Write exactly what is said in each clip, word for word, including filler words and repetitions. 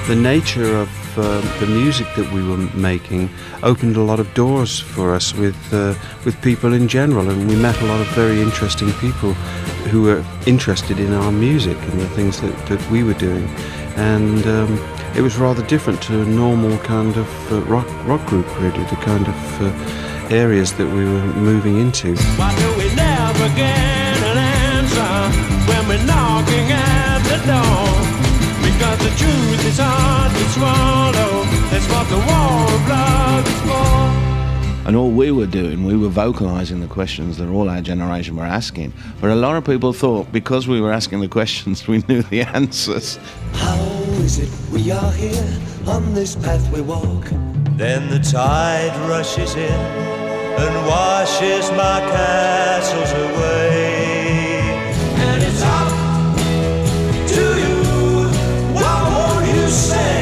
the nature of uh, the music that we were making opened a lot of doors for us with uh, with people in general, and we met a lot of very interesting people who were interested in our music and the things that, that we were doing. And um, it was rather different to a normal kind of uh, rock rock group, really, the kind of uh, areas that we were moving into. Why do we never get an answer when we're knocking at the door? Because the truth is hard to swallow. That's what the war of love is for. And all we were doing, we were vocalising the questions that all our generation were asking. But a lot of people thought because we were asking the questions, we knew the answers. How is it we are here on this path we walk? Then the tide rushes in and washes my castles away. And it's up to you, what won't you say?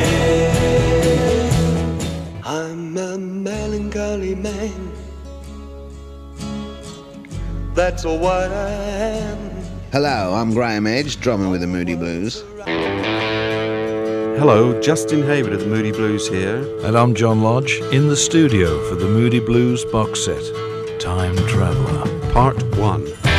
I'm a melancholy man, that's what I am. Hello, I'm Graham Edge, drumming with the Moody Blues. Hello, Justin Hayward of the Moody Blues here. And I'm John Lodge, in the studio for the Moody Blues box set, Time Traveller. Part one.